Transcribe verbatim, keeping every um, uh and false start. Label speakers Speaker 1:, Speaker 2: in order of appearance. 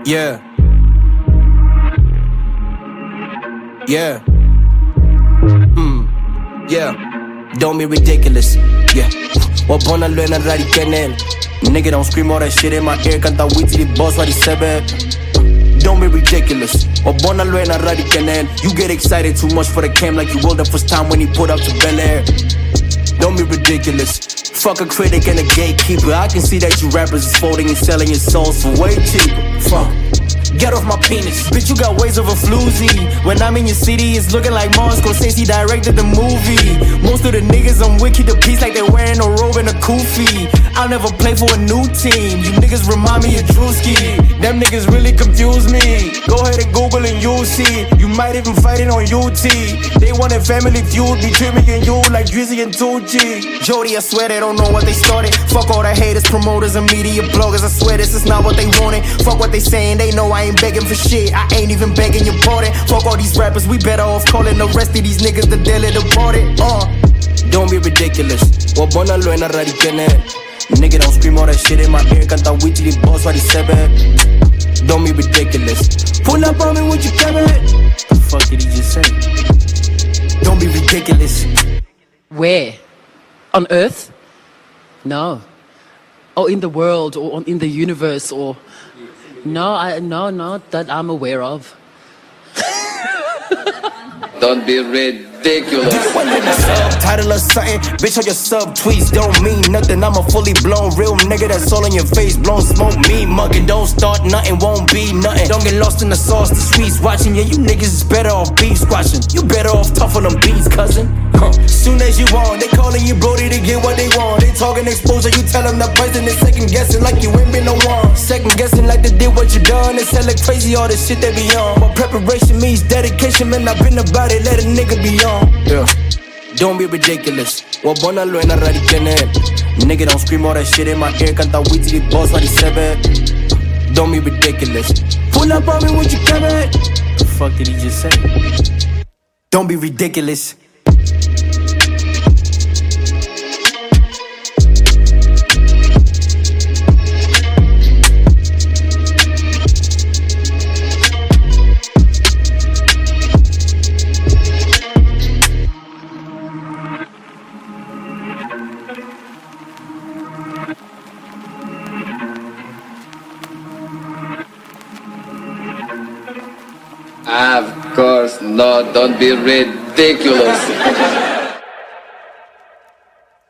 Speaker 1: Yeah. Yeah. Hmm. Yeah. Don't be ridiculous. Yeah. Huwag mo na luwi ng radical. Nigga don't scream all that shit in my ear. Kanta witty the boss what he said. Don't be ridiculous. Huwag mo na luwi ng radical. You get excited too much for the cam like you will the first time when he put up to Bel Air. Don't be ridiculous. Fuck a critic and a gatekeeper. I can see that you rappers is folding and selling your souls for way cheaper. Fuck. Get off my penis. Bitch, you got ways of a floozy. When I'm in your city, it's looking like Martin Scorsese directed the movie. Most of the niggas I'm with keep the peace like they're wearing a robe and a kufi. I'll never play for a new team. You niggas remind me of Drewski. Them niggas really confuse me. Go ahead and Google and you'll see. You might even fight it on U T. They wanted Family Feud, be me and you like Drizzy and Tucci. Jody, I swear they don't know what they started. Fuck all the haters, promoters, and media bloggers. I swear this is not what they wanted. Fuck what they saying, they know I ain't begging for shit. I ain't even begging your pardon. Fuck all these rappers, we better off calling the rest of these niggas the dealer departed. Uh. Don't be ridiculous. Huwag mo na luwi ng radical. Nigga don't scream all that shit in my ear. Kanta witty the boss what he said. Don't be ridiculous. Pull up on me with your camera. The fuck did he just say? Don't be ridiculous.
Speaker 2: Where? On Earth? No. Or in the world, or in the universe, or... No, I, no, no, that I'm aware of.
Speaker 3: Don't be ridiculous.
Speaker 1: Subtitle or something, bitch on your subtweets don't mean nothing. I'm a fully blown real nigga that's all in your face. Blown smoke, me mugging. Don't start nothing, won't be nothing. Don't get lost in the sauce, the sweets watching. Yeah, you niggas is better off beef squashing. You better off tough on them beats, cousin. Huh. Soon as you want, they calling you Brody to get what they want. They talking exposure, you tell them the price and they second guessing like you ain't been no one. Second guessing like they did what you done. They sell like crazy all the shit they be on. But preparation means dedication, man. I've been about it, let a nigga be on. Yeah. Don't be ridiculous. Huwag mo na luwi ng radical. Nigga don't scream all that shit in my ear. Kanta witty the boss what he said. Don't be ridiculous. Pull up on me with your camera. The fuck did he just say? Don't be ridiculous.
Speaker 3: Of course, no, don't be ridiculous.